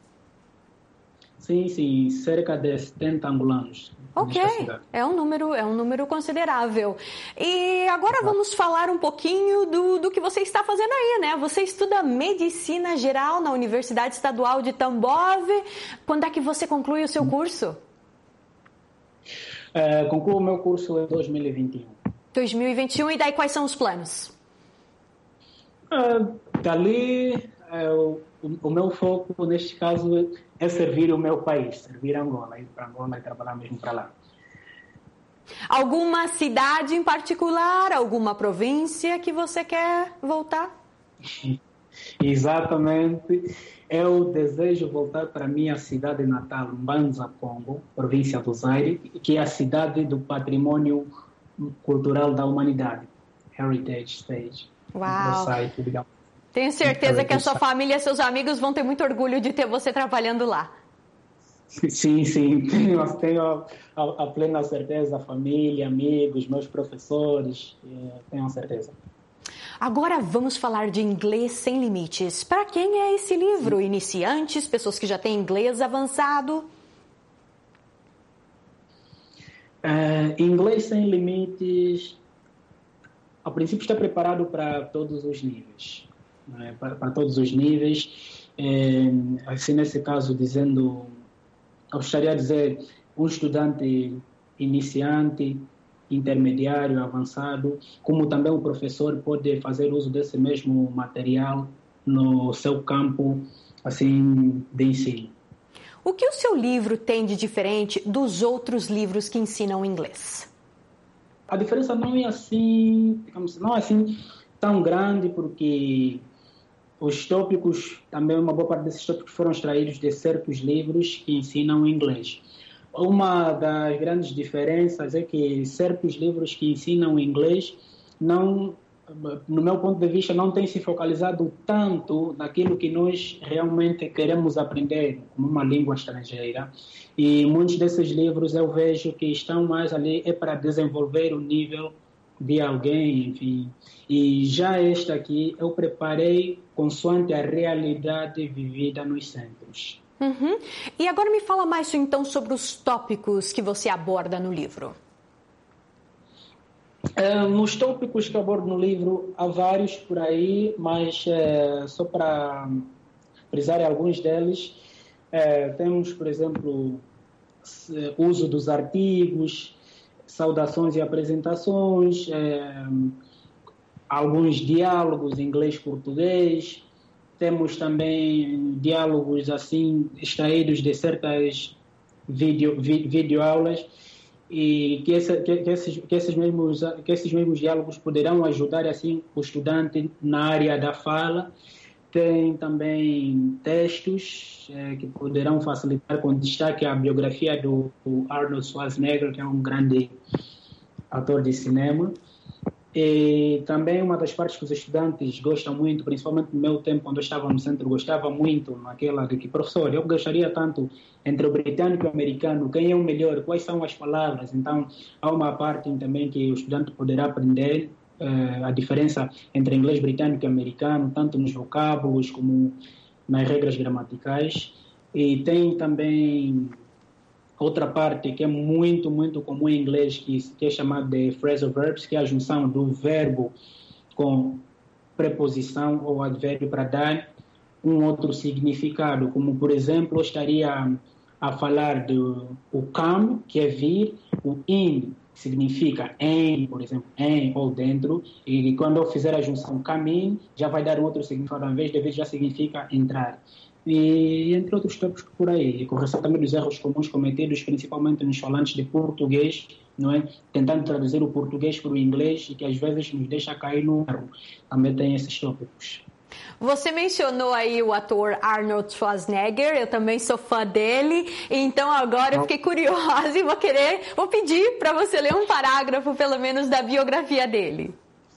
Sim, sim, cerca de setenta angolanos. Ok, é um número, é um número considerável. E agora vamos falar um pouquinho do, do que você está fazendo aí, né? Você estuda Medicina Geral na Universidade Estadual de Tambov. Quando é que você conclui o seu curso? É, concluo o meu curso em dois mil e vinte e um. dois mil e vinte e um, e daí quais são os planos? Uh, dali, uh, o, o meu foco, neste caso, é servir o meu país, servir Angola, ir para Angola e trabalhar mesmo para lá. Alguma cidade em particular, alguma província que você quer voltar? Exatamente. Eu desejo voltar para a minha cidade natal, Mbanza, Congo, província do Zaire, que é a cidade do patrimônio cultural da humanidade, Heritage Stage. Uau! Site, tenho certeza que a sua família e seus amigos vão ter muito orgulho de ter você trabalhando lá. Sim, sim. Tenho, tenho a, a, a plena certeza, família, amigos, meus professores, tenho certeza. Agora vamos falar de Inglês Sem Limites. Para quem é esse livro? Iniciantes, pessoas que já têm inglês avançado? Uh, Inglês Sem Limites, a princípio, está preparado para todos os níveis. Né? Para, para todos os níveis. É, assim, nesse caso, dizendo, eu gostaria de dizer, um estudante iniciante, intermediário, avançado, como também o professor pode fazer uso desse mesmo material no seu campo, assim, de ensino. O que o seu livro tem de diferente dos outros livros que ensinam inglês? A diferença não é assim, digamos, não é assim tão grande, porque os tópicos, também uma boa parte desses tópicos foram extraídos de certos livros que ensinam inglês. Uma das grandes diferenças é que certos livros que ensinam inglês não, no meu ponto de vista, não têm se focalizado tanto naquilo que nós realmente queremos aprender como uma língua estrangeira. E muitos desses livros eu vejo que estão mais ali é para desenvolver o nível de alguém, enfim. E já este aqui eu preparei consoante a realidade vivida nos centros. Uhum. E agora me fala mais então sobre os tópicos que você aborda no livro. É, nos tópicos que eu abordo no livro, há vários por aí, mas é, só para frisar alguns deles, é, temos, por exemplo, uso dos artigos, saudações e apresentações, é, alguns diálogos em inglês-português. Temos também diálogos assim extraídos de certas vídeo, vi, videoaulas e que, essa, que, que, esses, que, esses mesmos, que esses mesmos diálogos poderão ajudar assim o estudante na área da fala. Tem também textos é, que poderão facilitar, com destaque a biografia do, do Arnold Schwarzenegger, que é um grande ator de cinema. E também uma das partes que os estudantes gostam muito, principalmente no meu tempo, quando eu estava no centro, gostava muito naquela de que, professor, eu gostaria tanto entre o britânico e o americano, quem é o melhor, quais são as palavras. Então, há uma parte também que o estudante poderá aprender eh, a diferença entre inglês britânico e americano, tanto nos vocábulos como nas regras gramaticais. E tem também outra parte que é muito, muito comum em inglês, que, que é chamada de phrasal verbs, que é a junção do verbo com preposição ou advérbio para dar um outro significado, como, por exemplo, eu estaria a falar do o come, que é vir, o in, que significa em, por exemplo, em ou dentro, e quando eu fizer a junção come in, já vai dar um outro significado, ao invés de vir, já significa entrar. E entre outros tópicos por aí, e correção também dos erros comuns cometidos, principalmente nos falantes de português, não é? Tentando traduzir o português para o inglês e que às vezes nos deixa cair no erro. Também tem esses tópicos. Você mencionou aí o ator Arnold Schwarzenegger, eu também sou fã dele, então agora eu fiquei curiosa e vou querer, vou pedir para você ler um parágrafo, pelo menos, da biografia dele.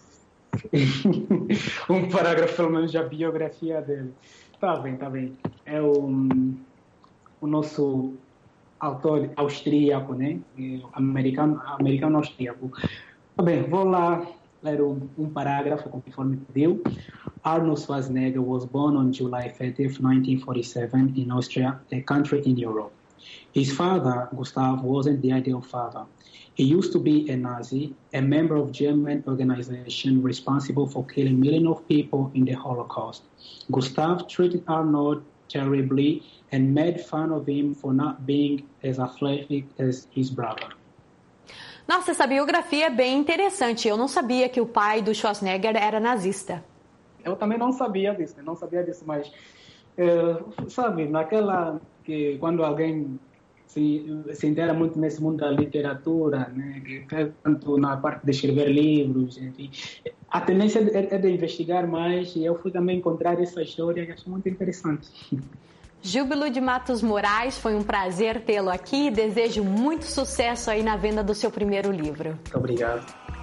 Um parágrafo, pelo menos, da biografia dele. Tá bem, tá bem. É o, o nosso autor austríaco, né? Americano, americano austríaco. Tá bem, vou lá ler um, um parágrafo conforme pediu. Arnold Schwarzenegger was born on July thirtieth, nineteen forty-seven in Austria, a country in Europe. His father, Gustav, wasn't the ideal father. He used to be a Nazi, a member of German organization responsible for killing millions of people in the Holocaust. Gustav treated Arnold terribly and made fun of him for not being as athletic as his brother. Nossa, essa biografia é bem interessante. Eu não sabia que o pai do Schwarzenegger era nazista. Eu também não sabia disso, não sabia disso, mas, é, sabe, naquela que quando alguém se, se inteira muito nesse mundo da literatura, né, que, tanto na parte de escrever livros, enfim, a tendência é, é de investigar mais, e eu fui também encontrar essa história que acho muito interessante. Júbilo de Matos Moraes, foi um prazer tê-lo aqui. Desejo muito sucesso aí na venda do seu primeiro livro. Muito obrigado.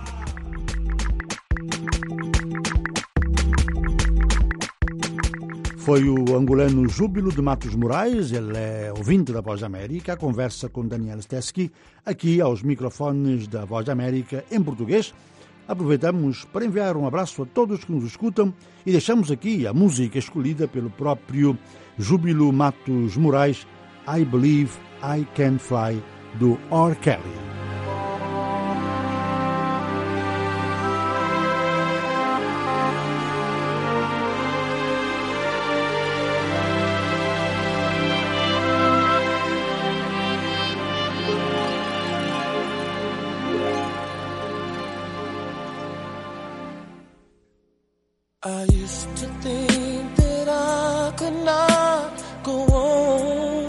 Foi o angolano Júbilo de Matos Moraes, ele é ouvinte da Voz da América, conversa com Daniel Stesky, aqui aos microfones da Voz da América em português, aproveitamos para enviar um abraço a todos que nos escutam e deixamos aqui a música escolhida pelo próprio Júbilo Matos Moraes, I Believe I Can Fly, do R. Kelly. I used to think that I could not go on,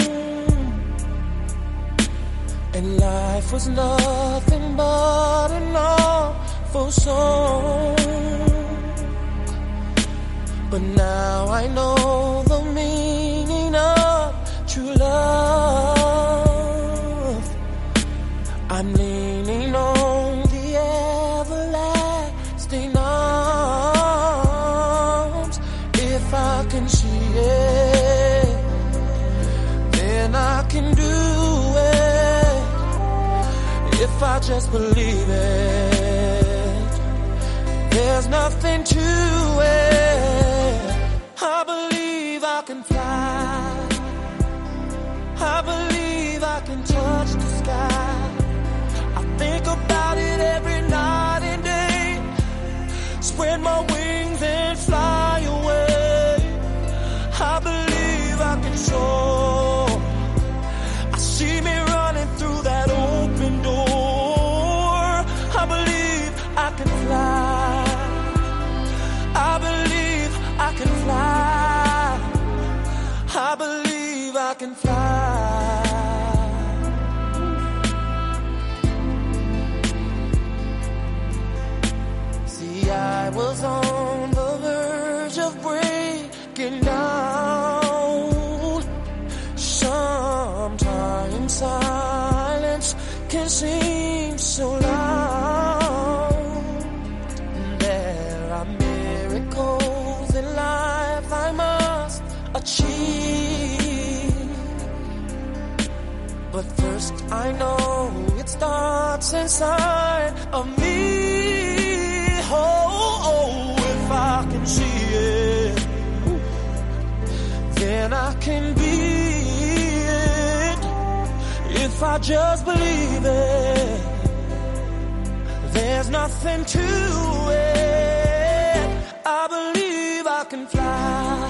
and life was nothing but an awful song. But now I know the meaning of true love. I'm leaning on the everlasting arms. If I can see it, then I can do it. If I just believe it, there's nothing to it. I believe I can fly. I believe I can touch the sky. I think about it every night and day. Spread my wings and fly away. I believe I can soar. I see me running through that open door. I believe I can fly. I believe I can fly. I believe I can fly. See, I was on the verge of breaking down. Sometimes silence can seem so loud. There are miracles in life I must achieve. But first I know it starts inside of me. Oh, oh, if I can see it, then I can be it. If I just believe it, there's nothing to it. I believe I can fly.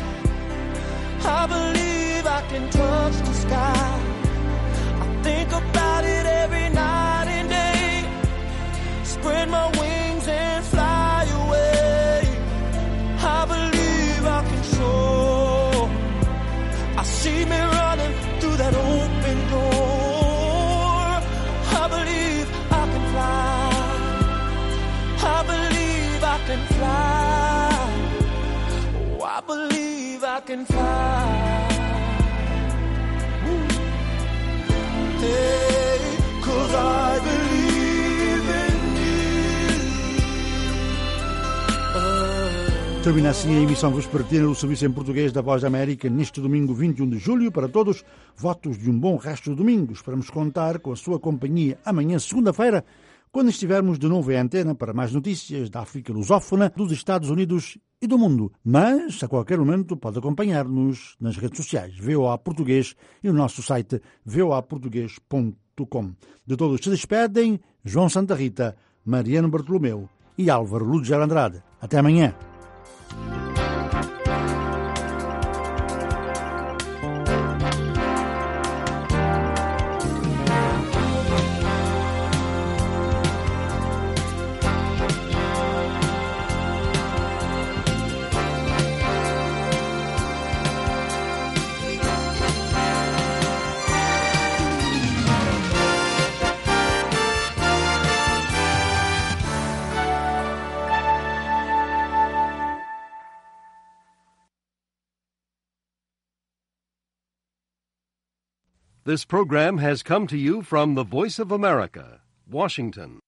I believe I can touch the sky. I think about it every night and day. Spread my wings and fly away. I believe I can soar. I see me running through that open door. I believe I can fly. I believe I can fly. Oh, I believe I can fly. Hey, 'cause I believe in you. Termina assim a emissão vespertina do Serviço em Português da Voz da América neste domingo vinte e um de julho. Para todos, votos de um bom resto de domingo. Esperamos contar com a sua companhia amanhã, segunda-feira, quando estivermos de novo em antena para mais notícias da África lusófona, dos Estados Unidos e do mundo. Mas, a qualquer momento, pode acompanhar-nos nas redes sociais, V O A Português, e no nosso site v o a português ponto com. De todos se despedem João Santa Rita, Mariano Bartolomeu e Álvaro Ludiger Andrade. Até amanhã. This program has come to you from the Voice of America, Washington.